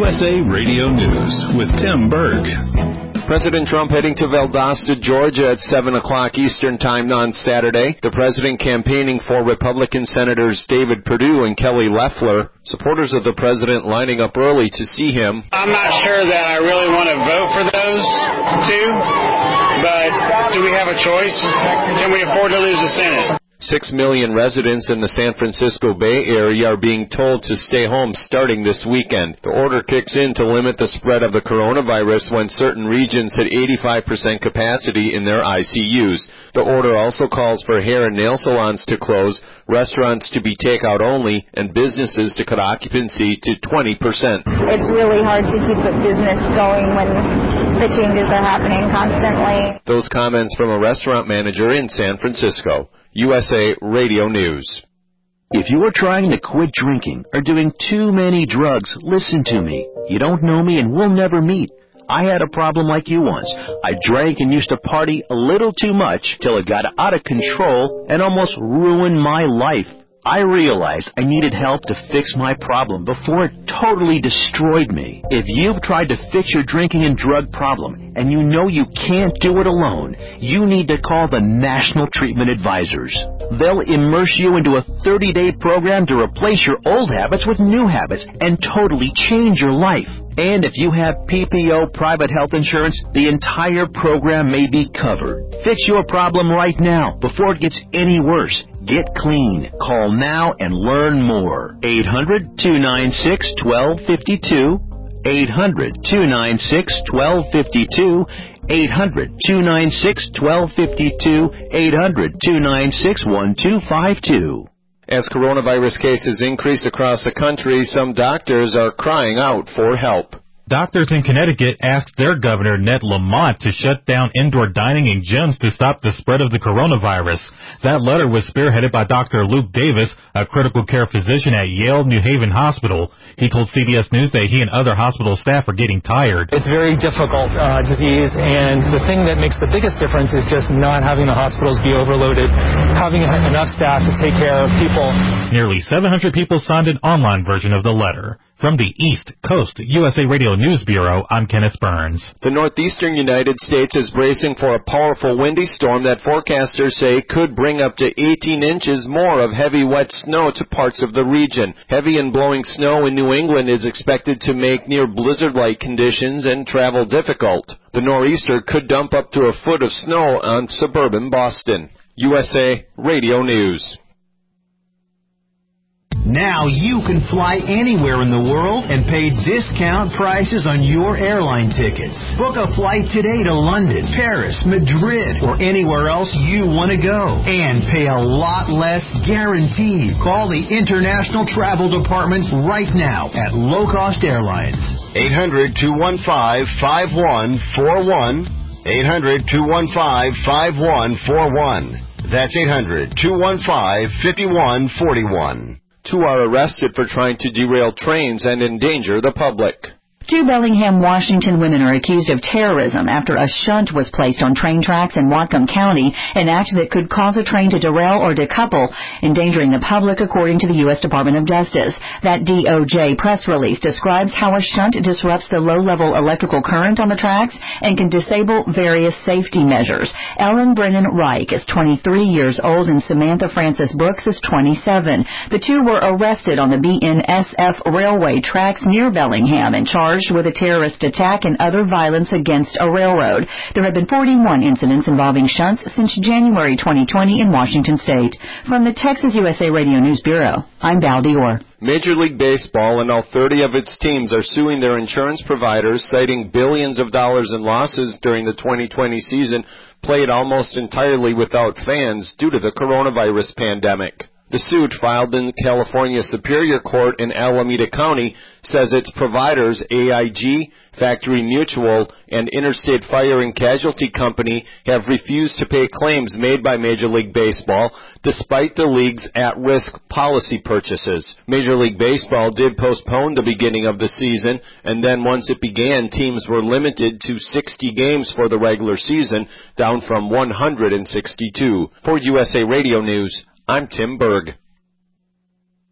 USA Radio News with Tim Berg. President Trump heading to Valdosta, Georgia at 7 o'clock Eastern Time on Saturday. The president campaigning for Republican Senators David Perdue and Kelly Loeffler. Supporters of the president lining up early to see him. I'm not sure that I really want to vote for those two, but do we have a choice? Can we afford to lose the Senate? 6 million residents in the San Francisco Bay Area are being told to stay home starting this weekend. The order kicks in to limit the spread of the coronavirus when certain regions hit 85% capacity in their ICUs. The order also calls for hair and nail salons to close, restaurants to be takeout only, and businesses to cut occupancy to 20%. It's really hard to keep a business going when the changes are happening constantly. Those comments from a restaurant manager in San Francisco. USA Radio News. If you are trying to quit drinking or doing too many drugs, listen to me. You don't know me and we'll never meet. I had a problem like you once. I drank and used to party a little too much till it got out of control and almost ruined my life. I realized I needed help to fix my problem before it totally destroyed me. If you've tried to fix your drinking and drug problem and you know you can't do it alone, you need to call the National Treatment Advisors. They'll immerse you into a 30-day program to replace your old habits with new habits and totally change your life. And if you have PPO private health insurance, the entire program may be covered. Fix your problem right now before it gets any worse. Get clean. Call now and learn more. 800-296-1252. 800-296-1252. 800-296-1252. 800-296-1252. As coronavirus cases increase across the country, some doctors are crying out for help. Doctors in Connecticut asked their governor, Ned Lamont, to shut down indoor dining and gyms to stop the spread of the coronavirus. That letter was spearheaded by Dr. Luke Davis, a critical care physician at Yale New Haven Hospital. He told CBS News that he and other hospital staff are getting tired. It's a very difficult disease, and the thing that makes the biggest difference is just not having the hospitals be overloaded, having enough staff to take care of people. Nearly 700 people signed an online version of the letter. From the East Coast USA Radio News Bureau, I'm Kenneth Burns. The northeastern United States is bracing for a powerful windy storm that forecasters say could bring up to 18 inches more of heavy wet snow to parts of the region. Heavy and blowing snow in New England is expected to make near blizzard-like conditions and travel difficult. The nor'easter could dump up to a foot of snow on suburban Boston. USA Radio News. Now you can fly anywhere in the world and pay discount prices on your airline tickets. Book a flight today to London, Paris, Madrid, or anywhere else you want to go. And pay a lot less guaranteed. Call the International Travel Department right now at Low Cost Airlines. 800-215-5141. 800-215-5141. That's 800-215-5141. Two are arrested for trying to derail trains and endanger the public. Two Bellingham, Washington women are accused of terrorism after a shunt was placed on train tracks in Whatcom County, an act that could cause a train to derail or decouple, endangering the public, according to the U.S. Department of Justice. That DOJ press release describes how a shunt disrupts the low-level electrical current on the tracks and can disable various safety measures. Ellen Brennan Reich is 23 years old and Samantha Francis Brooks is 27. The two were arrested on the BNSF railway tracks near Bellingham and charged with a terrorist attack and other violence against a railroad. There have been 41 incidents involving shunts since January 2020 in Washington state. From the Texas USA Radio News Bureau, I'm Val Dior. Major League Baseball and all 30 of its teams are suing their insurance providers, citing billions of dollars in losses during the 2020 season played almost entirely without fans due to the coronavirus pandemic. The suit, filed in California Superior Court in Alameda County, says its providers, AIG, Factory Mutual, and Interstate Fire and Casualty Company, have refused to pay claims made by Major League Baseball, despite the league's at-risk policy purchases. Major League Baseball did postpone the beginning of the season, and then once it began, teams were limited to 60 games for the regular season, down from 162. For USA Radio News, I'm Tim Berg.